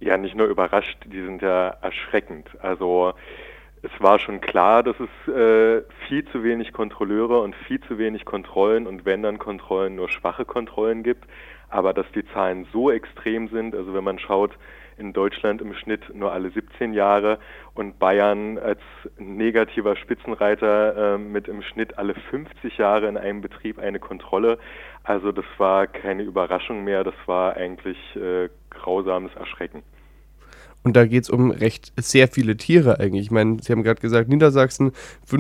Ja, nicht nur überrascht, die sind ja erschreckend. Also es war schon klar, dass es viel zu wenig Kontrolleure und viel zu wenig Kontrollen und wenn dann Kontrollen, nur schwache Kontrollen gibt. Aber dass die Zahlen so extrem sind, also wenn man schaut, in Deutschland im Schnitt nur alle 17 Jahre und Bayern als negativer Spitzenreiter mit im Schnitt alle 50 Jahre in einem Betrieb eine Kontrolle. Also das war keine Überraschung mehr, das war eigentlich grausames Erschrecken. Und da geht es um sehr viele Tiere eigentlich. Ich meine, Sie haben gerade gesagt, Niedersachsen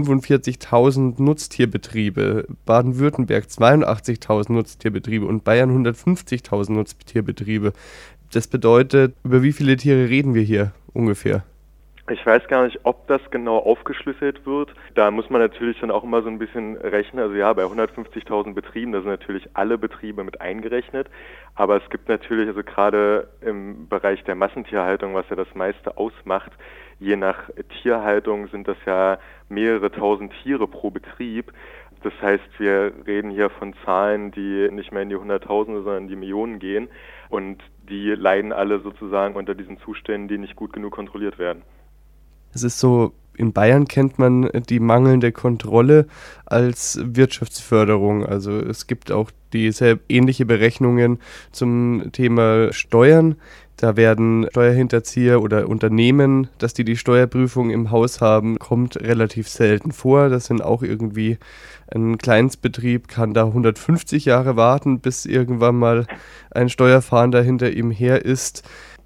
45.000 Nutztierbetriebe, Baden-Württemberg 82.000 Nutztierbetriebe und Bayern 150.000 Nutztierbetriebe. Das bedeutet, über wie viele Tiere reden wir hier ungefähr? Ich weiß gar nicht, ob das genau aufgeschlüsselt wird. Da muss man natürlich dann auch immer so ein bisschen rechnen. Also ja, bei 150.000 Betrieben, da sind natürlich alle Betriebe mit eingerechnet. Aber es gibt natürlich, also gerade im Bereich der Massentierhaltung, was ja das meiste ausmacht, je nach Tierhaltung sind das ja mehrere tausend Tiere pro Betrieb. Das heißt, wir reden hier von Zahlen, die nicht mehr in die Hunderttausende, sondern in die Millionen gehen. Und die leiden alle sozusagen unter diesen Zuständen, die nicht gut genug kontrolliert werden. Es ist so, in Bayern kennt man die mangelnde Kontrolle als Wirtschaftsförderung. Also es gibt auch ähnliche Berechnungen zum Thema Steuern. Da werden Steuerhinterzieher oder Unternehmen, dass die Steuerprüfung im Haus haben, kommt relativ selten vor. Das sind auch irgendwie, ein Kleinstbetrieb kann da 150 Jahre warten, bis irgendwann mal ein Steuerfahnder hinter ihm her ist.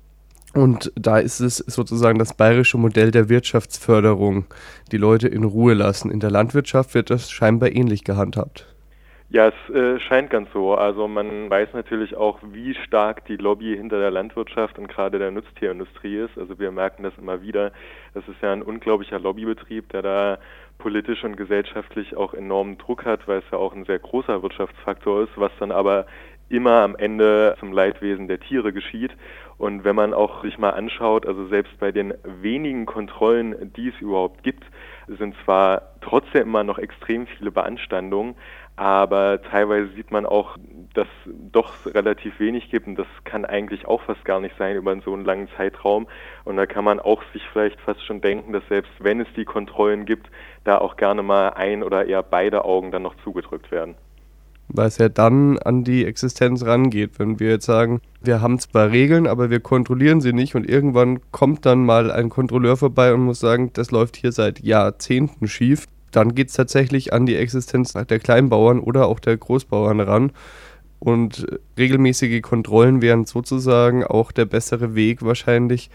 Und da ist es sozusagen das bayerische Modell der Wirtschaftsförderung, die Leute in Ruhe lassen. In der Landwirtschaft wird das scheinbar ähnlich gehandhabt. Ja, es scheint ganz so. Also man weiß natürlich auch, wie stark die Lobby hinter der Landwirtschaft und gerade der Nutztierindustrie ist. Also wir merken das immer wieder. Das ist ja ein unglaublicher Lobbybetrieb, der da politisch und gesellschaftlich auch enormen Druck hat, weil es ja auch ein sehr großer Wirtschaftsfaktor ist, was dann aber immer am Ende zum Leidwesen der Tiere geschieht. Und wenn man auch sich mal anschaut, also selbst bei den wenigen Kontrollen, die es überhaupt gibt, sind zwar trotzdem immer noch extrem viele Beanstandungen, aber teilweise sieht man auch, dass doch relativ wenig gibt und das kann eigentlich auch fast gar nicht sein über so einen langen Zeitraum. Und da kann man auch sich vielleicht fast schon denken, dass selbst wenn es die Kontrollen gibt, da auch gerne mal ein oder eher beide Augen dann noch zugedrückt werden. Weil es ja dann an die Existenz rangeht, wenn wir jetzt sagen, wir haben zwar Regeln, aber wir kontrollieren sie nicht und irgendwann kommt dann mal ein Kontrolleur vorbei und muss sagen, das läuft hier seit Jahrzehnten schief. Dann geht es tatsächlich an die Existenz der Kleinbauern oder auch der Großbauern ran. Und regelmäßige Kontrollen wären sozusagen auch der bessere Weg wahrscheinlich,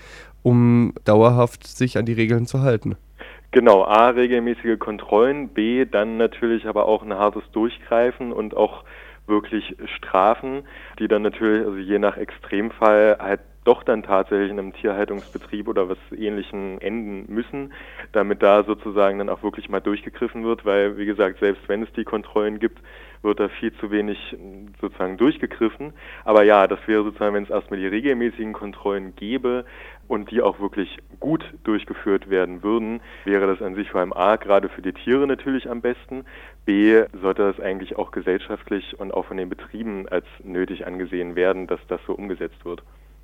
um dauerhaft sich an die Regeln zu halten. Genau, A, regelmäßige Kontrollen, B, dann natürlich aber auch ein hartes Durchgreifen und auch wirklich Strafen, die dann natürlich, also je nach Extremfall, halt doch dann tatsächlich in einem Tierhaltungsbetrieb oder was Ähnlichem enden müssen, damit da sozusagen dann auch wirklich mal durchgegriffen wird, weil, wie gesagt, selbst wenn es die Kontrollen gibt, wird da viel zu wenig sozusagen durchgegriffen. Aber ja, das wäre sozusagen, wenn es erstmal die regelmäßigen Kontrollen gäbe und die auch wirklich gut durchgeführt werden würden, wäre das an sich vor allem A, gerade für die Tiere natürlich am besten, B, sollte das eigentlich auch gesellschaftlich und auch von den Betrieben als nötig angesehen werden, dass das so umgesetzt wird.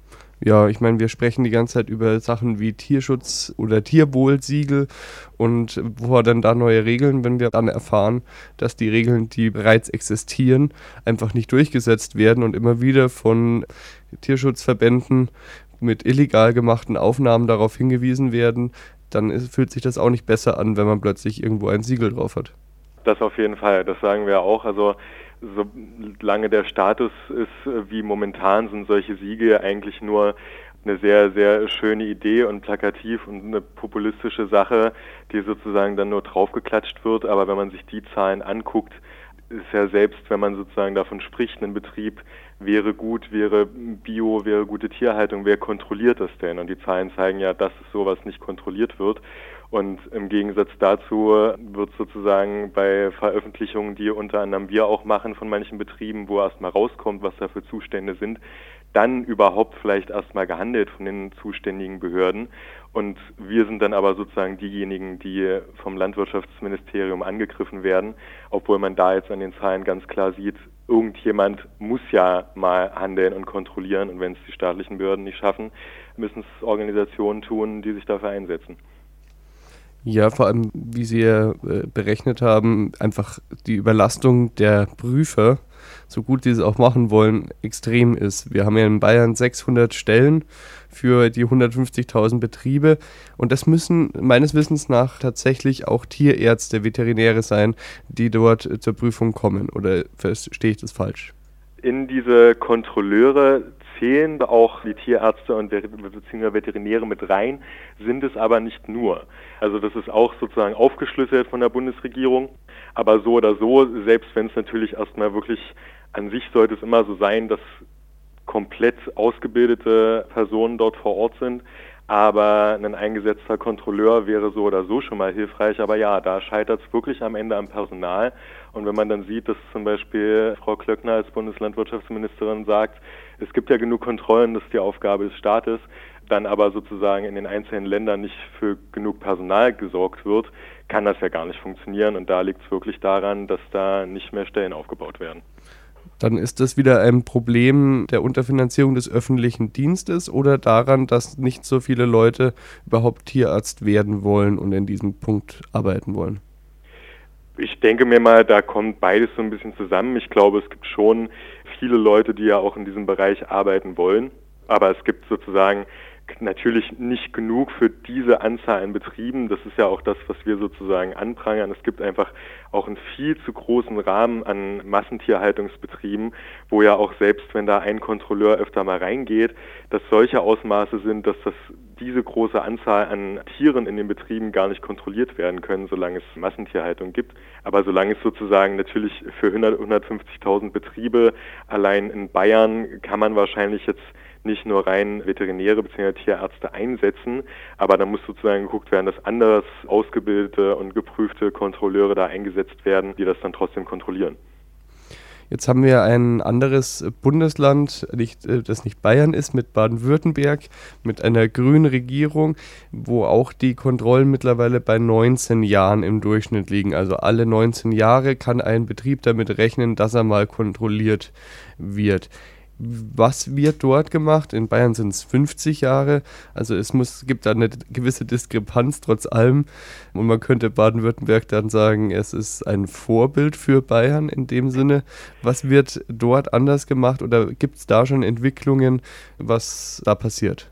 Ja, ich meine, wir sprechen die ganze Zeit über Sachen wie Tierschutz oder Tierwohlsiegel und woher dann da neue Regeln, wenn wir dann erfahren, dass die Regeln, die bereits existieren, einfach nicht durchgesetzt werden und immer wieder von Tierschutzverbänden mit illegal gemachten Aufnahmen darauf hingewiesen werden, dann fühlt sich das auch nicht besser an, wenn man plötzlich irgendwo ein Siegel drauf hat. Das auf jeden Fall, das sagen wir auch. Also solange der Status ist wie momentan, sind solche Siegel eigentlich nur eine sehr, sehr schöne Idee und plakativ und eine populistische Sache, die sozusagen dann nur draufgeklatscht wird. Aber wenn man sich die Zahlen anguckt, ist ja selbst, wenn man sozusagen davon spricht, ein Betrieb wäre gut, wäre Bio, wäre gute Tierhaltung, wer kontrolliert das denn? Und die Zahlen zeigen ja, dass sowas nicht kontrolliert wird. Und im Gegensatz dazu wird sozusagen bei Veröffentlichungen, die unter anderem wir auch machen von manchen Betrieben, wo erstmal rauskommt, was da für Zustände sind, dann überhaupt vielleicht erstmal gehandelt von den zuständigen Behörden. Und wir sind dann aber sozusagen diejenigen, die vom Landwirtschaftsministerium angegriffen werden, obwohl man da jetzt an den Zahlen ganz klar sieht, irgendjemand muss ja mal handeln und kontrollieren und wenn es die staatlichen Behörden nicht schaffen, müssen es Organisationen tun, die sich dafür einsetzen. Ja, vor allem, wie Sie ja berechnet haben, einfach die Überlastung der Prüfer, so gut die es auch machen wollen, extrem ist. Wir haben ja in Bayern 600 Stellen für die 150.000 Betriebe und das müssen meines Wissens nach tatsächlich auch Tierärzte, Veterinäre sein, die dort zur Prüfung kommen. Oder verstehe ich das falsch? In diese Kontrolleure zählen auch die Tierärzte und beziehungsweise Veterinäre mit rein, sind es aber nicht nur. Also das ist auch sozusagen aufgeschlüsselt von der Bundesregierung, aber so oder so, selbst wenn es natürlich erstmal wirklich an sich sollte es immer so sein, dass komplett ausgebildete Personen dort vor Ort sind, aber ein eingesetzter Kontrolleur wäre so oder so schon mal hilfreich, aber ja, da scheitert es wirklich am Ende am Personal. Und wenn man dann sieht, dass zum Beispiel Frau Klöckner als Bundeslandwirtschaftsministerin sagt, es gibt ja genug Kontrollen, das ist die Aufgabe des Staates, dann aber sozusagen in den einzelnen Ländern nicht für genug Personal gesorgt wird, kann das ja gar nicht funktionieren. Und da liegt es wirklich daran, dass da nicht mehr Stellen aufgebaut werden. Dann ist das wieder ein Problem der Unterfinanzierung des öffentlichen Dienstes oder daran, dass nicht so viele Leute überhaupt Tierarzt werden wollen und in diesem Punkt arbeiten wollen? Ich denke mir mal, da kommt beides so ein bisschen zusammen. Ich glaube, es gibt schon viele Leute, die ja auch in diesem Bereich arbeiten wollen, aber es gibt sozusagen natürlich nicht genug für diese Anzahl an Betrieben. Das ist ja auch das, was wir sozusagen anprangern. Es gibt einfach auch einen viel zu großen Rahmen an Massentierhaltungsbetrieben, wo ja auch selbst, wenn da ein Kontrolleur öfter mal reingeht, dass solche Ausmaße sind, dass diese große Anzahl an Tieren in den Betrieben gar nicht kontrolliert werden können, solange es Massentierhaltung gibt. Aber solange es sozusagen natürlich für 150.000 Betriebe allein in Bayern kann man wahrscheinlich jetzt nicht nur rein Veterinäre bzw. Tierärzte einsetzen, aber da muss sozusagen geguckt werden, dass anders ausgebildete und geprüfte Kontrolleure da eingesetzt werden, die das dann trotzdem kontrollieren. Jetzt haben wir ein anderes Bundesland, das nicht Bayern ist, mit Baden-Württemberg, mit einer grünen Regierung, wo auch die Kontrollen mittlerweile bei 19 Jahren im Durchschnitt liegen. Also alle 19 Jahre kann ein Betrieb damit rechnen, dass er mal kontrolliert wird. Was wird dort gemacht? In Bayern sind es 50 Jahre, also gibt da eine gewisse Diskrepanz trotz allem und man könnte Baden-Württemberg dann sagen, es ist ein Vorbild für Bayern in dem Sinne. Was wird dort anders gemacht oder gibt es da schon Entwicklungen, was da passiert?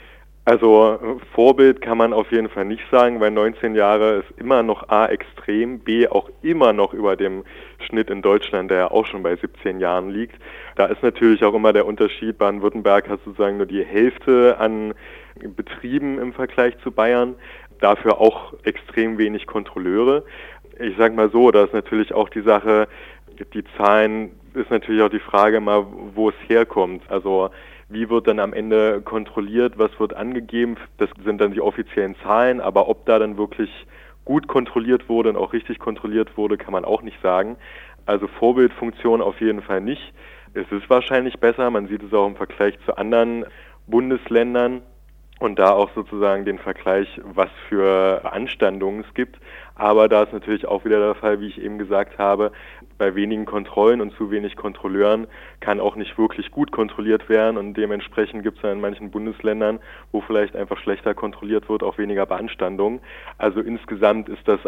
Also Vorbild kann man auf jeden Fall nicht sagen, weil 19 Jahre ist immer noch A extrem, B auch immer noch über dem Schnitt in Deutschland, der ja auch schon bei 17 Jahren liegt. Da ist natürlich auch immer der Unterschied, Baden-Württemberg hat sozusagen nur die Hälfte an Betrieben im Vergleich zu Bayern, dafür auch extrem wenig Kontrolleure. Ich sage mal so, da ist natürlich auch die Sache, die Zahlen ist natürlich auch die Frage mal, wo es herkommt. Also wie wird dann am Ende kontrolliert, was wird angegeben, das sind dann die offiziellen Zahlen, aber ob da dann wirklich gut kontrolliert wurde und auch richtig kontrolliert wurde, kann man auch nicht sagen. Also Vorbildfunktion auf jeden Fall nicht. Es ist wahrscheinlich besser, man sieht es auch im Vergleich zu anderen Bundesländern und da auch sozusagen den Vergleich, was für Beanstandungen es gibt. Aber da ist natürlich auch wieder der Fall, wie ich eben gesagt habe, bei wenigen Kontrollen und zu wenig Kontrolleuren kann auch nicht wirklich gut kontrolliert werden und dementsprechend gibt es ja in manchen Bundesländern, wo vielleicht einfach schlechter kontrolliert wird, auch weniger Beanstandungen. Also insgesamt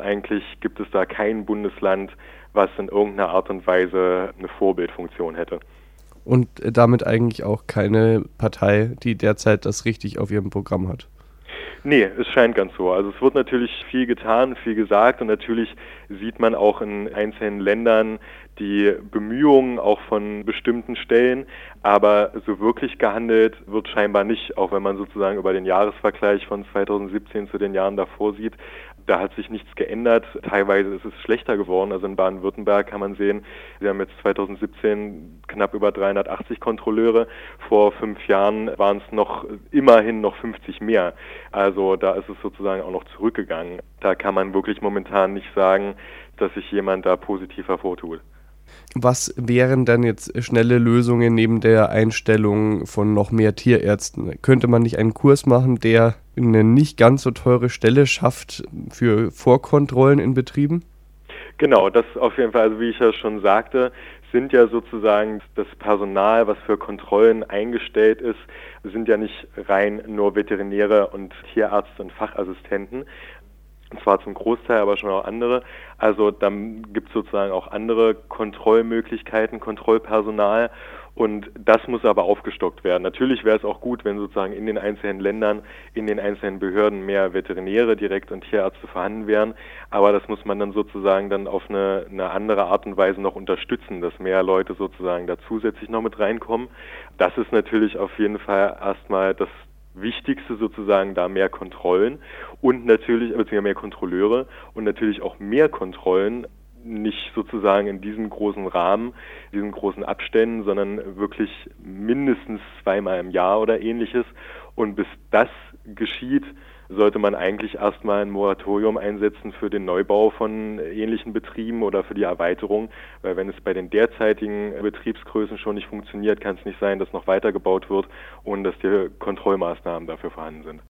gibt es da kein Bundesland, was in irgendeiner Art und Weise eine Vorbildfunktion hätte. Und damit eigentlich auch keine Partei, die derzeit das richtig auf ihrem Programm hat. Nee, es scheint ganz so. Also es wird natürlich viel getan, viel gesagt und natürlich sieht man auch in einzelnen Ländern die Bemühungen auch von bestimmten Stellen, aber so wirklich gehandelt wird scheinbar nicht, auch wenn man sozusagen über den Jahresvergleich von 2017 zu den Jahren davor sieht. Da hat sich nichts geändert. Teilweise ist es schlechter geworden. Also in Baden-Württemberg kann man sehen, wir haben jetzt 2017 knapp über 380 Kontrolleure. Vor 5 Jahren waren es immerhin noch 50 mehr. Also da ist es sozusagen auch noch zurückgegangen. Da kann man wirklich momentan nicht sagen, dass sich jemand da positiv hervortut. Was wären dann jetzt schnelle Lösungen neben der Einstellung von noch mehr Tierärzten? Könnte man nicht einen Kurs machen, der eine nicht ganz so teure Stelle schafft für Vorkontrollen in Betrieben? Genau, das auf jeden Fall, also wie ich ja schon sagte, sind ja sozusagen das Personal, was für Kontrollen eingestellt ist, sind ja nicht rein nur Veterinäre und Tierärzte und Fachassistenten. Und zwar zum Großteil, aber schon auch andere. Also dann gibt es sozusagen auch andere Kontrollmöglichkeiten, Kontrollpersonal. Und das muss aber aufgestockt werden. Natürlich wäre es auch gut, wenn sozusagen in den einzelnen Ländern, in den einzelnen Behörden mehr Veterinäre direkt und Tierärzte vorhanden wären. Aber das muss man dann sozusagen dann auf eine andere Art und Weise noch unterstützen, dass mehr Leute sozusagen da zusätzlich noch mit reinkommen. Das ist natürlich auf jeden Fall erstmal das Wichtigste sozusagen, da mehr Kontrollen und natürlich, beziehungsweise mehr Kontrolleure und natürlich auch mehr Kontrollen, nicht sozusagen in diesem großen Rahmen, diesen großen Abständen, sondern wirklich mindestens 2-mal im Jahr oder ähnliches. Und bis das geschieht, sollte man eigentlich erstmal ein Moratorium einsetzen für den Neubau von ähnlichen Betrieben oder für die Erweiterung, weil wenn es bei den derzeitigen Betriebsgrößen schon nicht funktioniert, kann es nicht sein, dass noch weiter gebaut wird, ohne dass die Kontrollmaßnahmen dafür vorhanden sind.